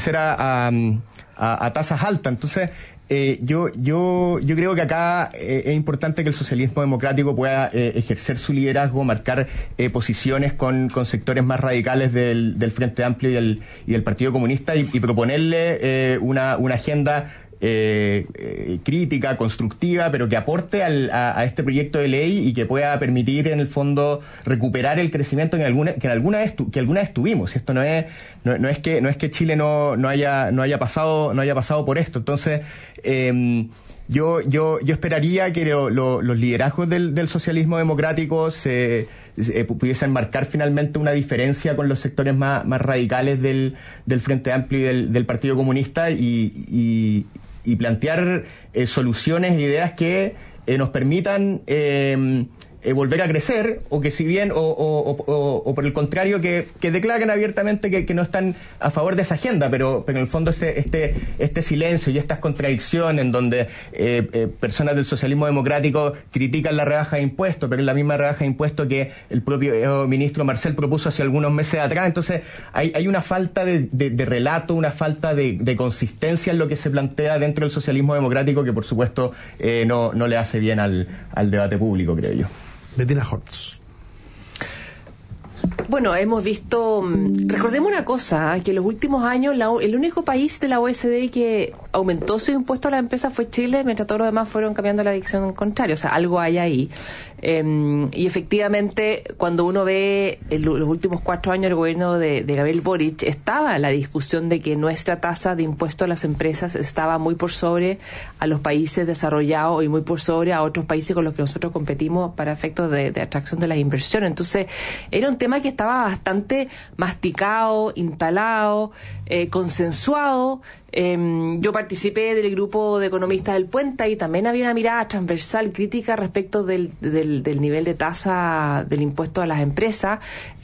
a tasas altas. Entonces, yo creo que acá es importante que el socialismo democrático pueda ejercer su liderazgo, marcar posiciones con sectores más radicales del Frente Amplio y del Partido Comunista y proponerle una agenda crítica, constructiva, pero que aporte a este proyecto de ley y que pueda permitir en el fondo recuperar el crecimiento que alguna vez tuvimos. Esto no es que Chile no haya pasado por esto. Entonces, yo esperaría que los liderazgos del socialismo democrático pudiesen marcar finalmente una diferencia con los sectores más radicales del Frente Amplio y del Partido Comunista y plantear soluciones e ideas que nos permitan volver a crecer, o que si bien o por el contrario que declaren abiertamente que no están a favor de esa agenda, pero en el fondo este silencio y estas contradicciones en donde personas del socialismo democrático critican la rebaja de impuestos, pero es la misma rebaja de impuestos que el propio ministro Marcel propuso hace algunos meses atrás. Entonces hay una falta de relato, una falta de consistencia en lo que se plantea dentro del socialismo democrático que por supuesto no le hace bien al debate público, creo yo. Bettina Hortz. Bueno, hemos visto, recordemos una cosa, que en los últimos años el único país de la OECD que aumentó su impuesto a la empresa fue Chile, mientras todos los demás fueron cambiando la dirección contraria. O sea, algo hay ahí. Y efectivamente, cuando uno ve los últimos 4 años del gobierno de Gabriel Boric, estaba la discusión de que nuestra tasa de impuesto a las empresas estaba muy por sobre a los países desarrollados y muy por sobre a otros países con los que nosotros competimos para efectos de atracción de las inversiones. Entonces, era un tema que estaba bastante masticado, instalado, consensuado. Yo participé del grupo de economistas del Puente y también había una mirada transversal crítica respecto del nivel de tasa del impuesto a las empresas.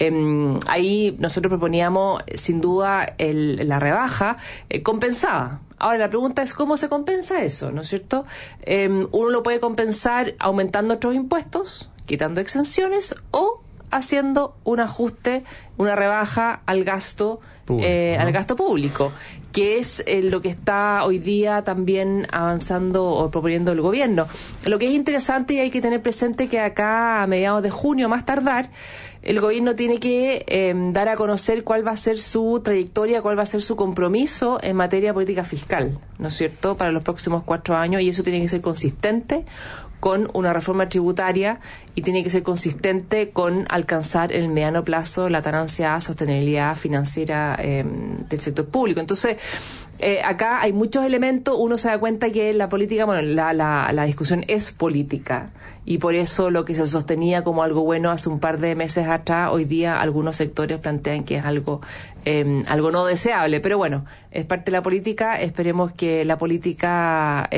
Ahí nosotros proponíamos sin duda la rebaja compensada. Ahora la pregunta es cómo se compensa eso, ¿no es cierto? Uno lo puede compensar aumentando otros impuestos, quitando exenciones o haciendo un ajuste, una rebaja al gasto público, que es lo que está hoy día también avanzando o proponiendo el gobierno. Lo que es interesante y hay que tener presente que acá a mediados de junio, más tardar, el gobierno tiene que dar a conocer cuál va a ser su trayectoria, cuál va a ser su compromiso en materia de política fiscal, ¿no es cierto?, para los próximos 4 años, y eso tiene que ser consistente con una reforma tributaria y tiene que ser consistente con alcanzar en el mediano plazo la tan ansiada sostenibilidad financiera del sector público. Entonces, acá hay muchos elementos. Uno se da cuenta que la política, bueno, la discusión es política, y por eso lo que se sostenía como algo bueno hace un par de meses atrás, hoy día algunos sectores plantean que es algo no deseable. Pero bueno, es parte de la política. Esperemos que la política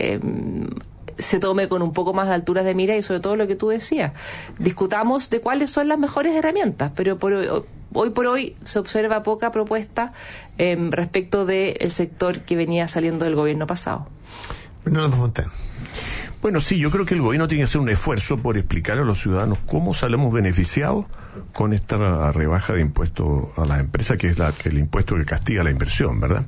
se tome con un poco más de alturas de mira y sobre todo lo que tú decías, discutamos de cuáles son las mejores herramientas, pero hoy por hoy se observa poca propuesta respecto del sector que venía saliendo del gobierno pasado. Bueno, sí, yo creo que el gobierno tiene que hacer un esfuerzo por explicar a los ciudadanos cómo salimos beneficiados con esta rebaja de impuestos a las empresas, que es el impuesto que castiga la inversión, ¿verdad?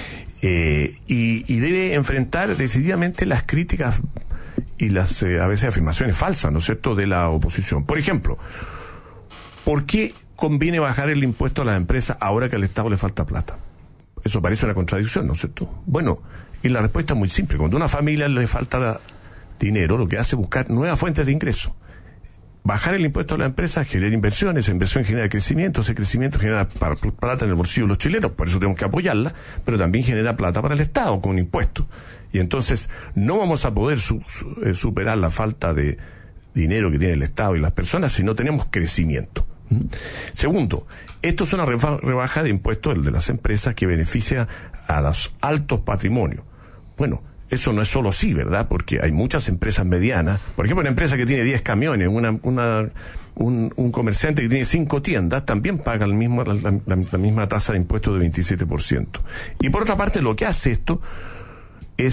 Y debe enfrentar decididamente las críticas y las a veces afirmaciones falsas, ¿no es cierto?, de la oposición. Por ejemplo, ¿por qué conviene bajar el impuesto a las empresas ahora que al Estado le falta plata? Eso parece una contradicción, ¿no es cierto? Bueno, y la respuesta es muy simple. Cuando a una familia le falta dinero, lo que hace es buscar nuevas fuentes de ingreso. Bajar el impuesto a la empresa genera inversiones, esa inversión genera crecimiento, ese crecimiento genera plata en el bolsillo de los chilenos, por eso tenemos que apoyarla, pero también genera plata para el Estado con impuestos. Y entonces no vamos a poder superar la falta de dinero que tiene el Estado y las personas si no tenemos crecimiento. Segundo, esto es una rebaja de impuestos, el de las empresas, que beneficia a los altos patrimonios. Bueno, eso no es solo así, ¿verdad? Porque hay muchas empresas medianas. Por ejemplo, una empresa que tiene 10 camiones, un comerciante que tiene 5 tiendas, también paga la misma tasa de impuestos de 27%. Y por otra parte, lo que hace esto es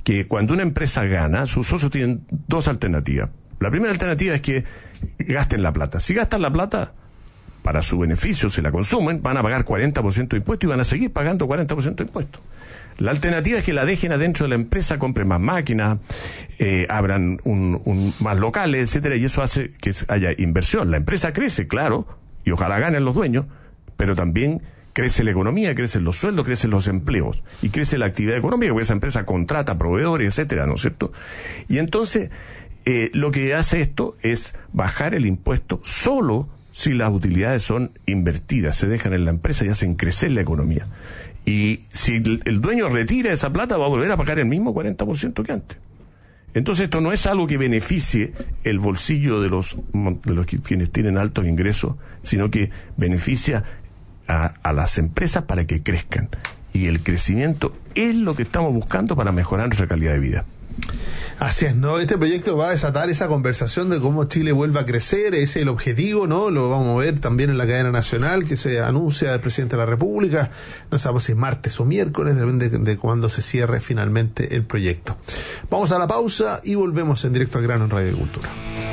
que cuando una empresa gana, sus socios tienen dos alternativas. La primera alternativa es que gasten la plata. Si gastan la plata, para su beneficio, se la consumen, van a pagar 40% de impuestos y van a seguir pagando 40% de impuestos. La alternativa es que la dejen adentro de la empresa, compren más máquinas, abran más locales, etcétera, y eso hace que haya inversión. La empresa crece, claro, y ojalá ganen los dueños, pero también crece la economía, crecen los sueldos, crecen los empleos y crece la actividad económica, porque esa empresa contrata proveedores, etcétera, ¿no es cierto? Y entonces, lo que hace esto es bajar el impuesto solo si las utilidades son invertidas, se dejan en la empresa y hacen crecer la economía. Y si el dueño retira esa plata, va a volver a pagar el mismo 40% que antes. Entonces esto no es algo que beneficie el bolsillo de los quienes tienen altos ingresos, sino que beneficia a las empresas para que crezcan. Y el crecimiento es lo que estamos buscando para mejorar nuestra calidad de vida. Así es, ¿no? Este proyecto va a desatar esa conversación de cómo Chile vuelva a crecer, ese es el objetivo, ¿no? Lo vamos a ver también en la cadena nacional que se anuncia del presidente de la República, no sabemos si es martes o miércoles, depende de cuándo se cierre finalmente el proyecto. Vamos a la pausa y volvemos en Directo al Grano en Radio Agricultura.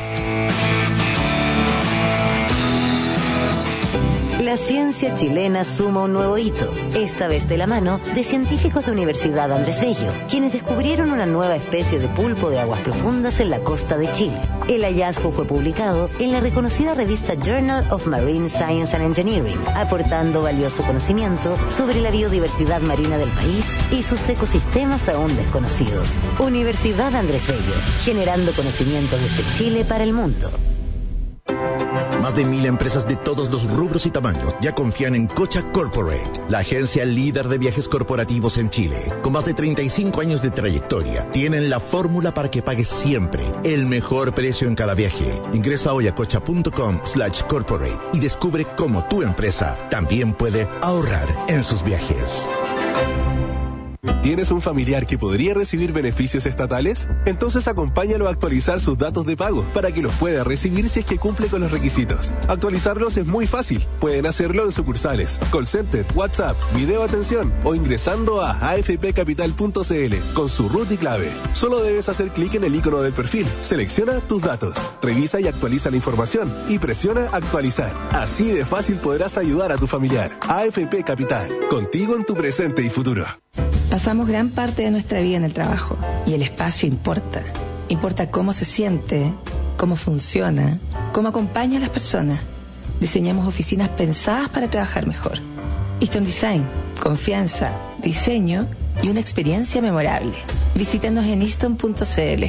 La ciencia chilena suma un nuevo hito, esta vez de la mano de científicos de Universidad Andrés Bello, quienes descubrieron una nueva especie de pulpo de aguas profundas en la costa de Chile. El hallazgo fue publicado en la reconocida revista Journal of Marine Science and Engineering, aportando valioso conocimiento sobre la biodiversidad marina del país y sus ecosistemas aún desconocidos. Universidad Andrés Bello, generando conocimiento desde Chile para el mundo. Más de 1000 empresas de todos los rubros y tamaños ya confían en Cocha Corporate, la agencia líder de viajes corporativos en Chile. Con más de 35 años de trayectoria, tienen la fórmula para que pagues siempre el mejor precio en cada viaje. Ingresa hoy a cocha.com/corporate y descubre cómo tu empresa también puede ahorrar en sus viajes. ¿Tienes un familiar que podría recibir beneficios estatales? Entonces acompáñalo a actualizar sus datos de pago para que los pueda recibir si es que cumple con los requisitos. Actualizarlos es muy fácil. Pueden hacerlo en sucursales, call center, WhatsApp, video atención o ingresando a afpcapital.cl con su root y clave. Solo debes hacer clic en el icono del perfil, selecciona tus datos, revisa y actualiza la información y presiona actualizar. Así de fácil podrás ayudar a tu familiar. AFP Capital, contigo en tu presente y futuro. Pasamos gran parte de nuestra vida en el trabajo y el espacio importa. Importa cómo se siente, cómo funciona, cómo acompaña a las personas. Diseñamos oficinas pensadas para trabajar mejor. Easton Design, confianza, diseño y una experiencia memorable. Visítanos en easton.cl.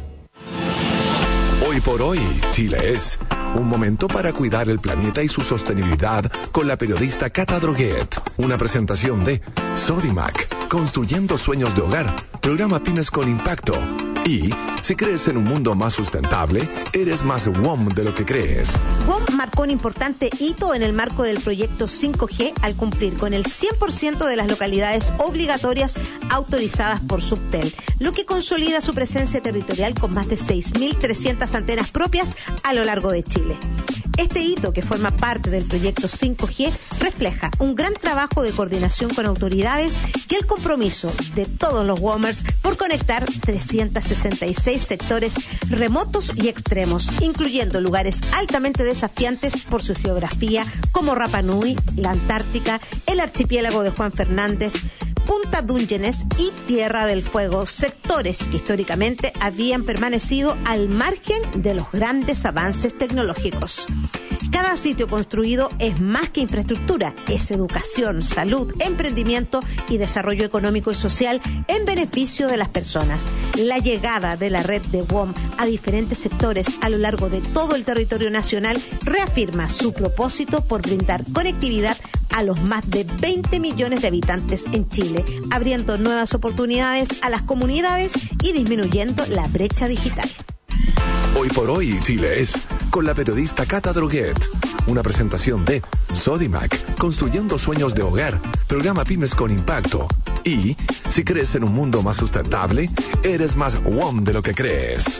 Hoy por hoy, Chile es un momento para cuidar el planeta y su sostenibilidad con la periodista Cata Droguet. Una presentación de Sodimac, construyendo sueños de hogar, programa Pymes con Impacto. Y si crees en un mundo más sustentable, eres más WOM de lo que crees. WOM marcó un importante hito en el marco del proyecto 5G al cumplir con el 100% de las localidades obligatorias autorizadas por Subtel, lo que consolida su presencia territorial con más de 6.300 antenas propias a lo largo de Chile. Este hito, que forma parte del proyecto 5G, refleja un gran trabajo de coordinación con autoridades y el compromiso de todos los WOMers por conectar 366 sectores remotos y extremos, incluyendo lugares altamente desafiantes por su geografía, como Rapa Nui, la Antártica, el archipiélago de Juan Fernández, Punta Dungeones y Tierra del Fuego, sectores que históricamente habían permanecido al margen de los grandes avances tecnológicos. Cada sitio construido es más que infraestructura, es educación, salud, emprendimiento y desarrollo económico y social en beneficio de las personas. La llegada de la red de WOM a diferentes sectores a lo largo de todo el territorio nacional reafirma su propósito por brindar conectividad a los más de 20 millones de habitantes en Chile, abriendo nuevas oportunidades a las comunidades y disminuyendo la brecha digital. Hoy por hoy, Chile es con la periodista Cata Droguet. Una presentación de Sodimac, construyendo sueños de hogar, programa Pymes con Impacto. Y si crees en un mundo más sustentable, eres más WOM de lo que crees.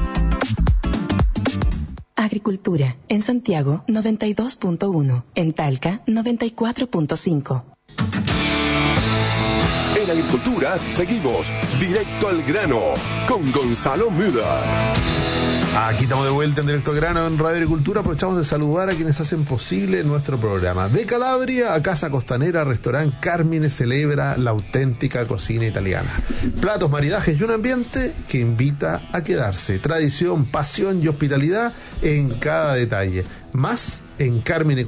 Agricultura. En Santiago, 92.1. En Talca, 94.5. en agricultura, seguimos directo al grano con Gonzalo Müller. Aquí estamos de vuelta en Directo al Grano en Radio Agricultura. Aprovechamos de saludar a quienes hacen posible nuestro programa. De Calabria a Casa Costanera, Restaurante Carmine celebra la auténtica cocina italiana. Platos, maridajes y un ambiente que invita a quedarse. Tradición, pasión y hospitalidad en cada detalle. Más en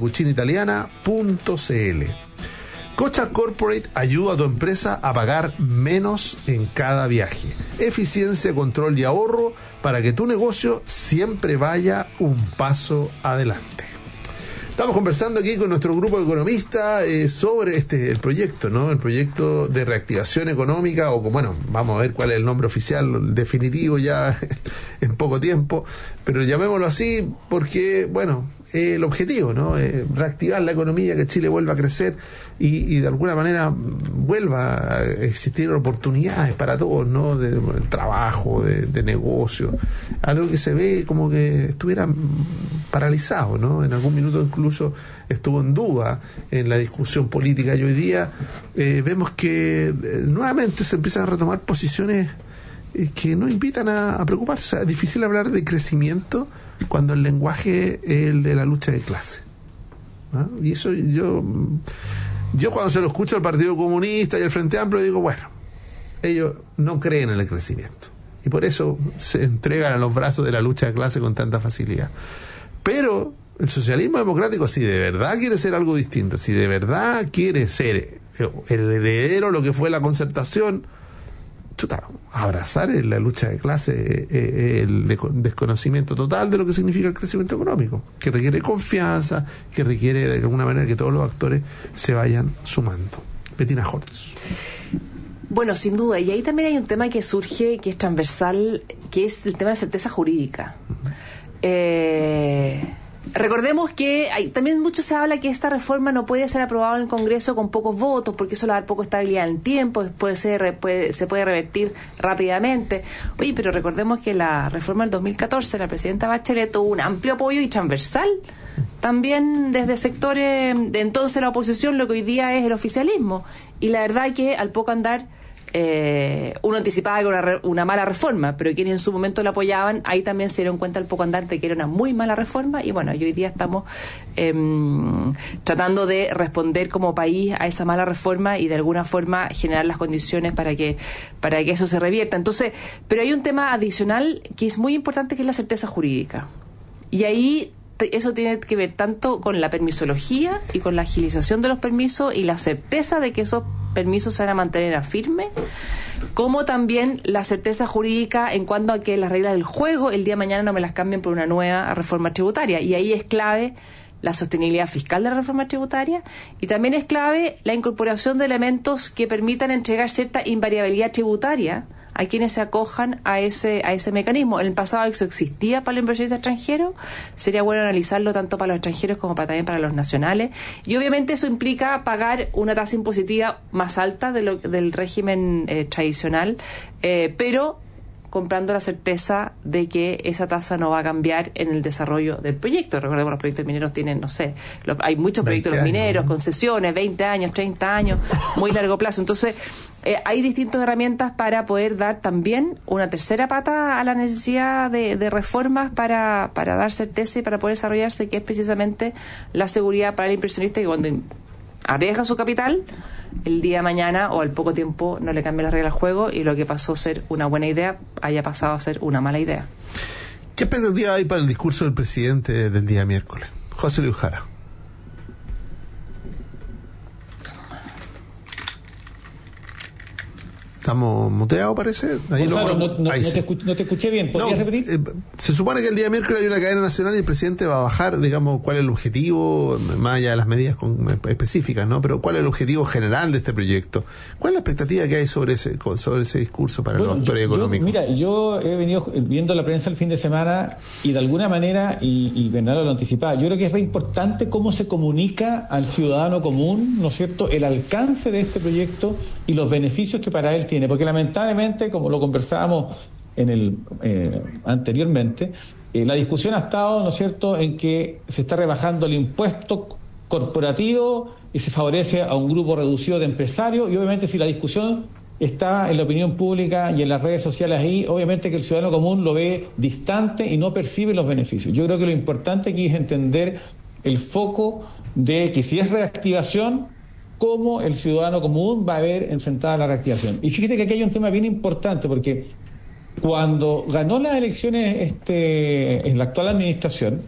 carminecucinaitaliana.cl. Cocha Corporate ayuda a tu empresa a pagar menos en cada viaje. Eficiencia, control y ahorro para que tu negocio siempre vaya un paso adelante. Estamos conversando aquí con nuestro grupo de economistas sobre el proyecto, ¿no? El proyecto de reactivación económica, o bueno, vamos a ver cuál es el nombre oficial definitivo ya en poco tiempo, pero llamémoslo así porque, bueno, el objetivo, ¿no? Reactivar la economía, que Chile vuelva a crecer y de alguna manera vuelva a existir oportunidades para todos, ¿no? De trabajo, de negocio, algo que se ve como que estuviera paralizado, ¿no? En algún minuto incluso estuvo en duda en la discusión política y hoy día vemos que nuevamente se empiezan a retomar posiciones que no invitan a preocuparse. Es difícil hablar de crecimiento cuando el lenguaje es el de la lucha de clase, ¿no? Y eso yo cuando se lo escucho al Partido Comunista y al Frente Amplio digo, bueno, ellos no creen en el crecimiento y por eso se entregan a los brazos de la lucha de clase con tanta facilidad. Pero el socialismo democrático, si de verdad quiere ser algo distinto, si de verdad quiere ser el heredero de lo que fue la concertación, abrazar la lucha de clase, el desconocimiento total de lo que significa el crecimiento económico, que requiere confianza, que requiere de alguna manera que todos los actores se vayan sumando. Bettina Hortz. Bueno, sin duda, y ahí también hay un tema que surge, que es transversal, que es el tema de la certeza jurídica. Recordemos que también mucho se habla que esta reforma no puede ser aprobada en el Congreso con pocos votos, porque eso le da poca estabilidad en el tiempo, después se puede revertir rápidamente. Oye, pero recordemos que la reforma del 2014, la presidenta Bachelet tuvo un amplio apoyo y transversal, también desde sectores de entonces la oposición, lo que hoy día es el oficialismo. Y la verdad que al poco andar uno anticipaba que era una mala reforma, pero quienes en su momento la apoyaban, ahí también se dieron cuenta al poco andar de que era una muy mala reforma, y bueno, hoy día estamos tratando de responder como país a esa mala reforma y de alguna forma generar las condiciones para que eso se revierta. Entonces, pero hay un tema adicional que es muy importante, que es la certeza jurídica, y ahí eso tiene que ver tanto con la permisología y con la agilización de los permisos y la certeza de que esos permisos se van a mantener a firme, como también la certeza jurídica en cuanto a que las reglas del juego el día de mañana no me las cambien por una nueva reforma tributaria. Y ahí es clave la sostenibilidad fiscal de la reforma tributaria, y también es clave la incorporación de elementos que permitan entregar cierta invariabilidad tributaria a quienes se acojan a ese mecanismo. En el pasado eso existía para los inversionistas extranjeros, sería bueno analizarlo tanto para los extranjeros como también para los nacionales, y obviamente eso implica pagar una tasa impositiva más alta del régimen tradicional, pero comprando la certeza de que esa tasa no va a cambiar en el desarrollo del proyecto. Recordemos, los proyectos mineros tienen, hay muchos proyectos de los mineros, concesiones, 20 años, 30 años, muy largo plazo. Entonces, hay distintas herramientas para poder dar también una tercera pata a la necesidad de reformas para dar certeza y para poder desarrollarse, que es precisamente la seguridad para el inversionista, que cuando arriesga su capital, el día de mañana o al poco tiempo no le cambia la regla del juego y lo que pasó a ser una buena idea haya pasado a ser una mala idea. ¿Qué expectativa hay para el discurso del presidente del día miércoles? José Luis Jara. ¿Estamos muteados, parece? Ahí Gonzalo, no te escuché bien. ¿Podrías repetir? Se supone que el día miércoles hay una cadena nacional y el presidente va a bajar, digamos, cuál es el objetivo, más allá de las medidas específicas, ¿no? Pero cuál es el objetivo general de este proyecto. ¿Cuál es la expectativa que hay sobre ese discurso para los actores económicos? Mira, yo he venido viendo la prensa el fin de semana y de alguna manera, y Bernardo lo anticipaba, yo creo que es muy importante cómo se comunica al ciudadano común, ¿no es cierto?, el alcance de este proyecto y los beneficios que para él tiene, porque lamentablemente, como lo conversábamos anteriormente, la discusión ha estado, ¿no es cierto?, en que se está rebajando el impuesto corporativo y se favorece a un grupo reducido de empresarios, y obviamente si la discusión está en la opinión pública y en las redes sociales ahí, obviamente que el ciudadano común lo ve distante y no percibe los beneficios. Yo creo que lo importante aquí es entender el foco de que si es reactivación, cómo el ciudadano común va a ver enfrentada la reactivación. Y fíjate que aquí hay un tema bien importante, porque cuando ganó las elecciones en la actual administración,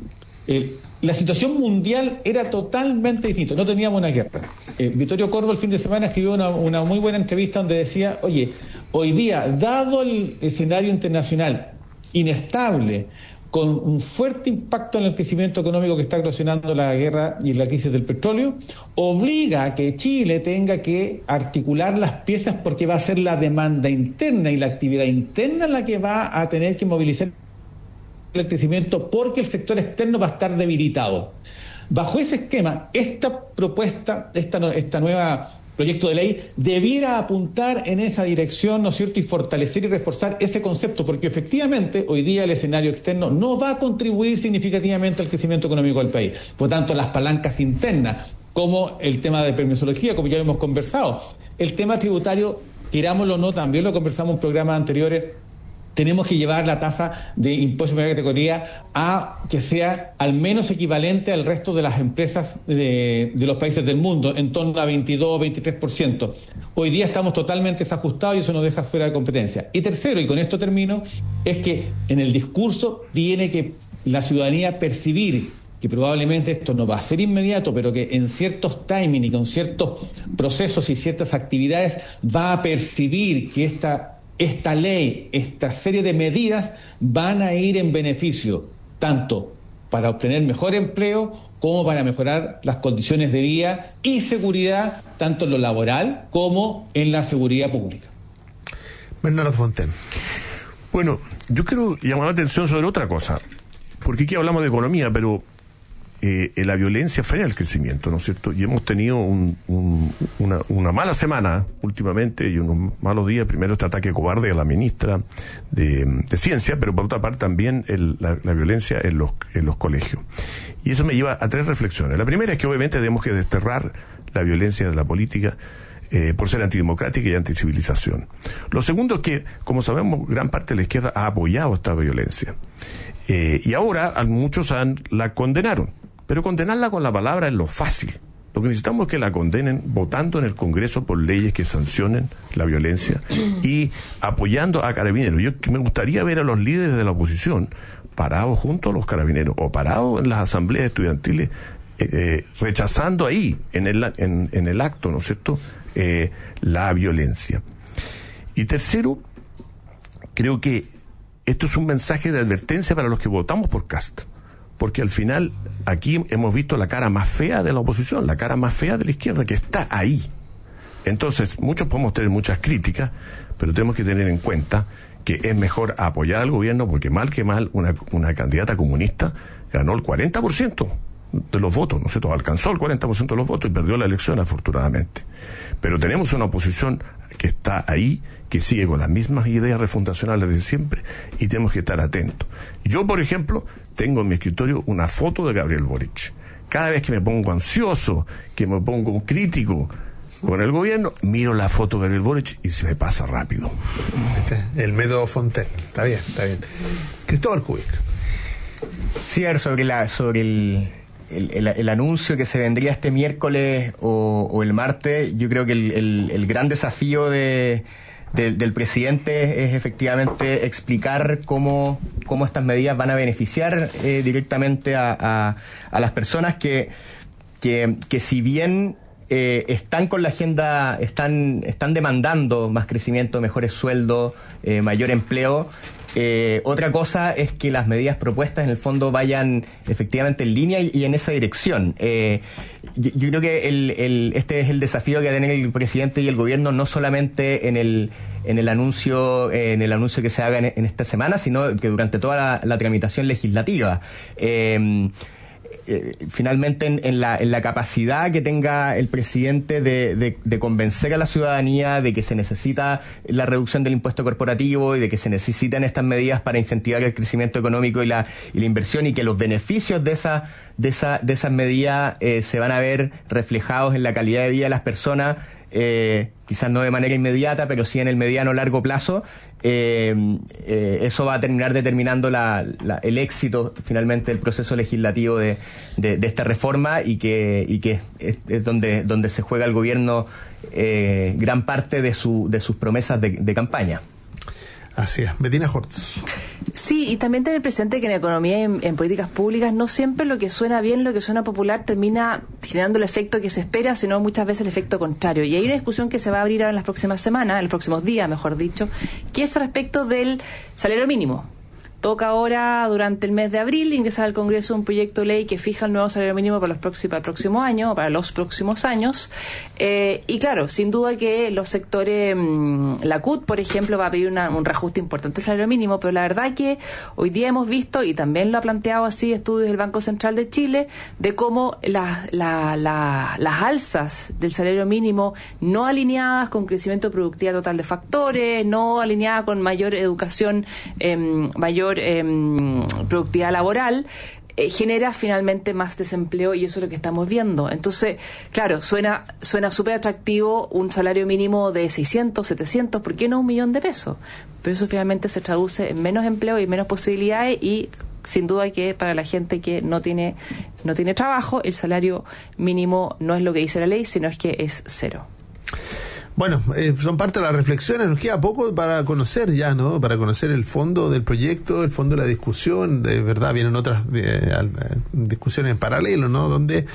la situación mundial era totalmente distinta, no teníamos una guerra. Vittorio Corvo el fin de semana escribió una muy buena entrevista donde decía, oye, hoy día, dado el escenario internacional inestable, con un fuerte impacto en el crecimiento económico que está ocasionando la guerra y la crisis del petróleo, obliga a que Chile tenga que articular las piezas, porque va a ser la demanda interna y la actividad interna la que va a tener que movilizar el crecimiento, porque el sector externo va a estar debilitado. Bajo ese esquema, esta propuesta, esta nueva proyecto de ley debiera apuntar en esa dirección, ¿no es cierto?, y fortalecer y reforzar ese concepto, porque efectivamente hoy día el escenario externo no va a contribuir significativamente al crecimiento económico del país. Por tanto, las palancas internas, como el tema de permisología, como ya hemos conversado, el tema tributario, querámoslo o no, también lo conversamos en programas anteriores, tenemos que llevar la tasa de impuesto de primera categoría a que sea al menos equivalente al resto de las empresas de los países del mundo, en torno a 22 o 23%. Hoy día estamos totalmente desajustados y eso nos deja fuera de competencia. Y tercero, y con esto termino, es que en el discurso tiene que la ciudadanía percibir que probablemente esto no va a ser inmediato, pero que en ciertos timing y con ciertos procesos y ciertas actividades va a percibir que esta ley, esta serie de medidas van a ir en beneficio tanto para obtener mejor empleo como para mejorar las condiciones de vida y seguridad, tanto en lo laboral como en la seguridad pública. Bernardo Fontaine. Bueno, yo quiero llamar la atención sobre otra cosa, porque aquí hablamos de economía, pero la violencia frena el crecimiento, ¿no es cierto? Y hemos tenido una mala semana últimamente y unos malos días. Primero este ataque cobarde a la ministra de Ciencia, pero por otra parte también la violencia en los colegios. Y eso me lleva a tres reflexiones. La primera es que obviamente tenemos que desterrar la violencia de la política por ser antidemocrática y anticivilización. Lo segundo es que, como sabemos, gran parte de la izquierda ha apoyado esta violencia. Y ahora muchos la condenaron. Pero condenarla con la palabra es lo fácil. Lo que necesitamos es que la condenen votando en el Congreso por leyes que sancionen la violencia y apoyando a carabineros. Yo me gustaría ver a los líderes de la oposición parados junto a los carabineros o parados en las asambleas estudiantiles rechazando ahí, en el acto, ¿no es cierto?, la violencia. Y tercero, creo que esto es un mensaje de advertencia para los que votamos por Kast. Porque al final, aquí hemos visto la cara más fea de la oposición, la cara más fea de la izquierda, que está ahí. Entonces, muchos podemos tener muchas críticas, pero tenemos que tener en cuenta que es mejor apoyar al gobierno, porque mal que mal, una candidata comunista ganó el 40% de los votos, ¿no es cierto? Alcanzó el 40% de los votos y perdió la elección, afortunadamente. Pero tenemos una oposición que está ahí, que sigue con las mismas ideas refundacionales de siempre, y tenemos que estar atentos. Yo, por ejemplo, tengo en mi escritorio una foto de Gabriel Boric. Cada vez que me pongo ansioso, que me pongo crítico con el gobierno, miro la foto de Gabriel Boric y se me pasa rápido. El método Fontaine. Está bien. Cristóbal Kubik. Sí, a ver, sobre el anuncio que se vendría este miércoles o el martes, yo creo que el gran desafío del presidente es efectivamente explicar cómo estas medidas van a beneficiar directamente a las personas que si bien están con la agenda, están demandando más crecimiento, mejores sueldos, mayor empleo. Otra cosa es que las medidas propuestas en el fondo vayan efectivamente en línea y en esa dirección. Yo creo que este es el desafío que va a tener el presidente y el gobierno, no solamente en el anuncio que se haga en esta semana, sino que durante toda la tramitación legislativa. finalmente en la capacidad que tenga el presidente de convencer a la ciudadanía de que se necesita la reducción del impuesto corporativo y de que se necesitan estas medidas para incentivar el crecimiento económico y la inversión, y que los beneficios de esas medidas se van a ver reflejados en la calidad de vida de las personas, quizás no de manera inmediata, pero sí en el mediano o largo plazo. Eso va a terminar determinando el éxito finalmente del proceso legislativo de esta reforma, y que es donde se juega el gobierno gran parte de sus promesas de campaña. Así es. Bettina Hortz. Sí, y también tener presente que en economía y en políticas públicas no siempre lo que suena bien, lo que suena popular termina generando el efecto que se espera, sino muchas veces el efecto contrario. Y hay una discusión que se va a abrir ahora en las próximas semanas, en los próximos días, mejor dicho, que es respecto del salario mínimo. Toca ahora, durante el mes de abril, ingresar al Congreso un proyecto de ley que fija el nuevo salario mínimo para el próximo año, o para los próximos años. Y claro, sin duda que los sectores, la CUT, por ejemplo, va a pedir un reajuste importante del salario mínimo, pero la verdad que hoy día hemos visto, y también lo ha planteado así estudios del Banco Central de Chile, de cómo las alzas del salario mínimo no alineadas con crecimiento de productividad total de factores, no alineadas con mayor educación, mayor productividad laboral, genera finalmente más desempleo, y eso es lo que estamos viendo. Entonces, claro, suena súper atractivo un salario mínimo de 600, 700, ¿por qué no 1.000.000 de pesos? Pero eso finalmente se traduce en menos empleo y menos posibilidades, y sin duda que para la gente que no tiene trabajo, el salario mínimo no es lo que dice la ley, sino es que es cero. Bueno, son parte de las reflexiones, nos queda poco para conocer ya, ¿no? Para conocer el fondo del proyecto, el fondo de la discusión. De verdad, vienen otras discusiones en paralelo, ¿no? Donde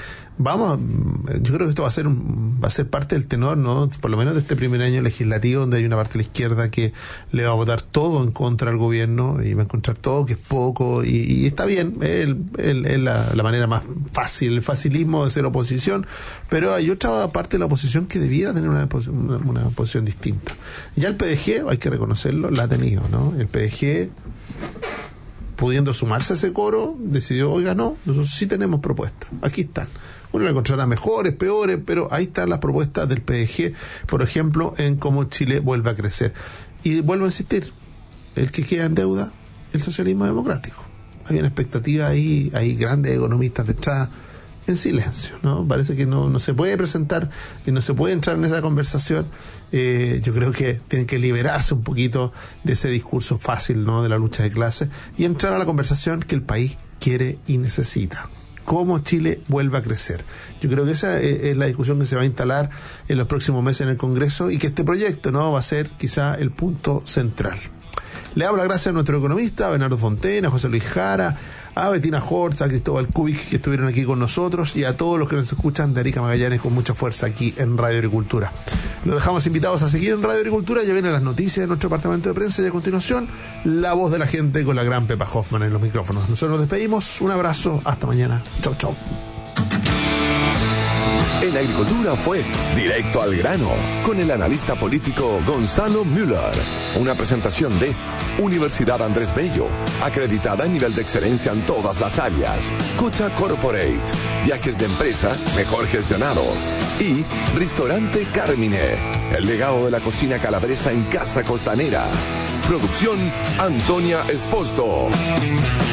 yo creo que esto va a ser parte del tenor, ¿no? Por lo menos de este primer año legislativo, donde hay una parte de la izquierda que le va a votar todo en contra al gobierno y va a encontrar todo que es poco, y está bien, es la manera más fácil, el facilismo de ser oposición, pero hay otra parte de la oposición que debiera tener una posición distinta. Ya el PDG, hay que reconocerlo, la ha tenido, ¿no? El PDG, pudiendo sumarse a ese coro, decidió, oiga, no, nosotros sí tenemos propuestas, aquí están. Uno la encontrará mejores, peores, pero ahí están las propuestas del PDG, por ejemplo, en cómo Chile vuelve a crecer. Y vuelvo a insistir, el que queda en deuda, el socialismo democrático. Había una expectativa ahí, hay grandes economistas detrás, en silencio, ¿no? Parece que no se puede presentar y no se puede entrar en esa conversación. Yo creo que tienen que liberarse un poquito de ese discurso fácil, ¿no? De la lucha de clases, y entrar a la conversación que el país quiere y necesita. Cómo Chile vuelve a crecer. Yo creo que esa es la discusión que se va a instalar en los próximos meses en el Congreso, y que este proyecto, ¿no? Va a ser quizá el punto central. Le damos las gracias a nuestro economista, a Bernardo Fontena, a José Luis Jara, a Bettina Hortz, a Cristóbal Kubik, que estuvieron aquí con nosotros, y a todos los que nos escuchan de Arica Magallanes con mucha fuerza aquí en Radio Agricultura. Los dejamos invitados a seguir en Radio Agricultura. Ya vienen las noticias de nuestro departamento de prensa, y a continuación la voz de la gente con la gran Pepa Hoffman en los micrófonos. Nosotros nos despedimos, un abrazo, hasta mañana, chau chau. En Agricultura fue Directo al Grano, con el analista político Gonzalo Müller. Una presentación de Universidad Andrés Bello, acreditada en nivel de excelencia en todas las áreas. Cucha Corporate, viajes de empresa mejor gestionados. Y Restaurante Carmine, el legado de la cocina calabresa en Casa Costanera. Producción Antonia Esposto.